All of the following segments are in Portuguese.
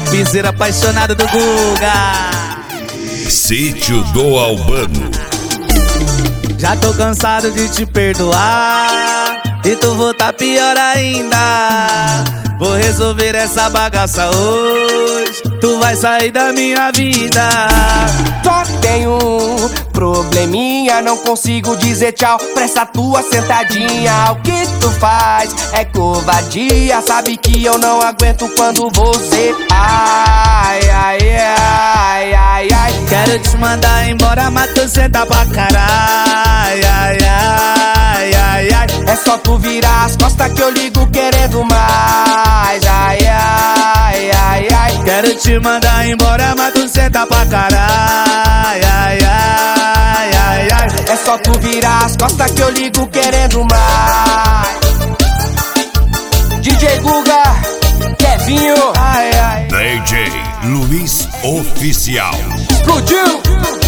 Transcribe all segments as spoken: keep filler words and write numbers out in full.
piseiro apaixonado do Guga. Sítio do Albano. Já tô cansado de te perdoar e tu voltar pior ainda. Vou resolver essa bagaça hoje, tu vai sair da minha vida. Só tenho um probleminha, não consigo dizer tchau pra essa tua sentadinha. O que tu faz é covardia, sabe que eu não aguento quando você ai, ai, ai, ai, ai. Quero te mandar embora, mas tu senta pra caralho. Ai, ai, ai, ai. É só tu virar as costas que eu ligo querendo mais. Ai, ai, ai, ai. Quero te mandar embora, mas tu senta pra caralho. Ai, ai, ai, ai. É só tu virar as costas que eu ligo querendo mais. D J Guga, Kevinho, ai, ai. D J Luiz Oficial. Explodiu!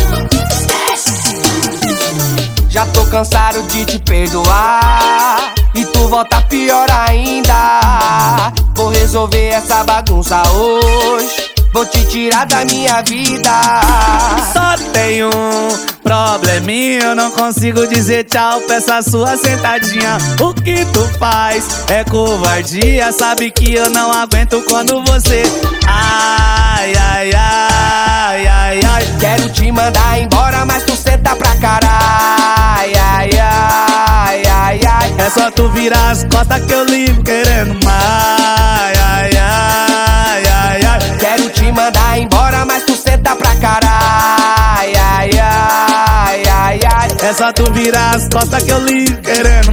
Já tô cansado de te perdoar e tu volta pior ainda. Vou resolver essa bagunça hoje, vou te tirar da minha vida. Só tenho um probleminha, eu não consigo dizer tchau pra essa sua sentadinha. O que tu faz é covardia, sabe que eu não aguento quando você ai, ai, ai, ai, ai. Quero te mandar embora, mas tu senta pra caralho. Ai, ai, ai, ai, ai. É só tu virar as costas que eu ligo querendo mais. Ai, ai, ai, ai. Quero te mandar embora, mas tu senta pra caralho. Ai, ai, ai, ai. É só tu virar as costas que eu ligo querendo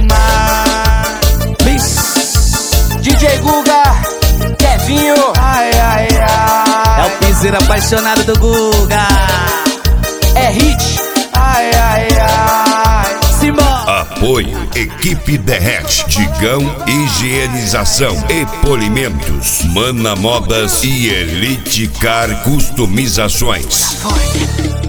mais. D J Guga, Kevinho, ai, ai, ai. É o piseiro apaixonado do Guga. É hit, ai, ai, ai. Simbora. Apoio Equipe Derrete, Digão Higienização e Polimentos, Mana Modas e Elite Car Customizações. Foi.